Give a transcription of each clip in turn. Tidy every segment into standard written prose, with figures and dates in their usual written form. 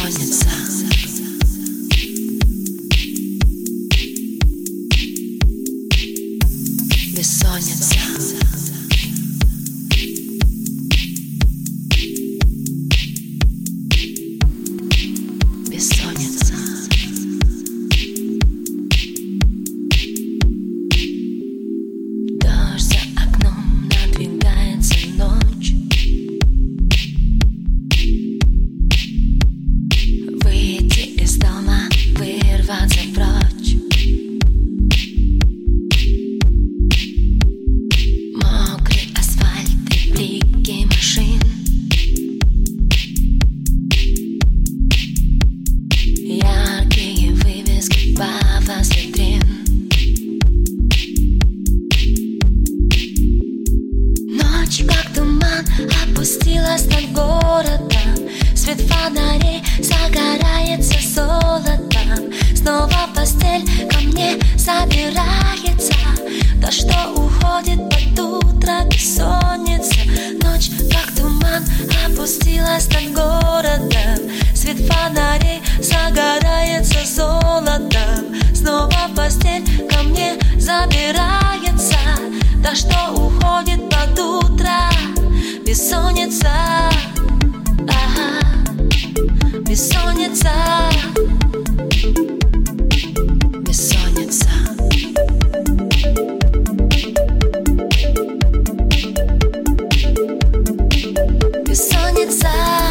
Бессонница. Бессонница. Бессонница. Дождь за окном, надвигается ночь. Выйти из дома, вырваться прочь. Мокрый асфальт и блики машин. Яркие вывески пафос витрин. Ночь, как туман, опустилась над городом. Свет фонарей загорается золотом. Снова постель ко мне забирается. Да что уходит под утро бессонница. Ночь, как туман, опустилась над городом. Свет фонарей загорается золотом. Снова постель ко мне забирается. Да что уходит под утро бессонница. Ага. Бессонница. Бессонница. Бессонница.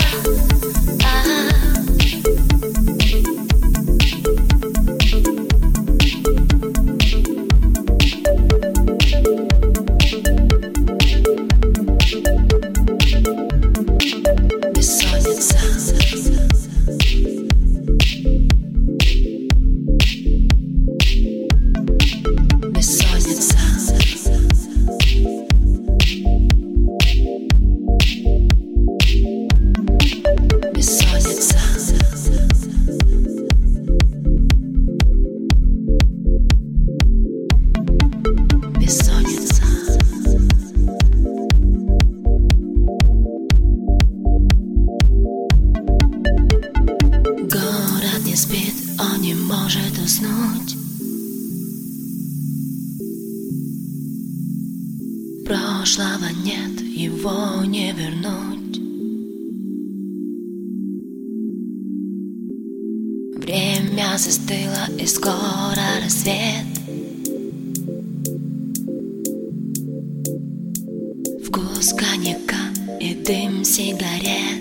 Он не может уснуть. Прошлого нет, его не вернуть. Время застыло, и скоро рассвет. Вкус коньяка и дым сигарет.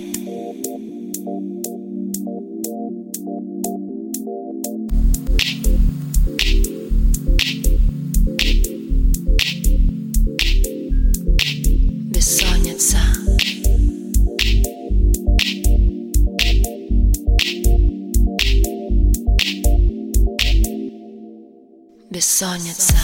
Бессонница. Бессонница.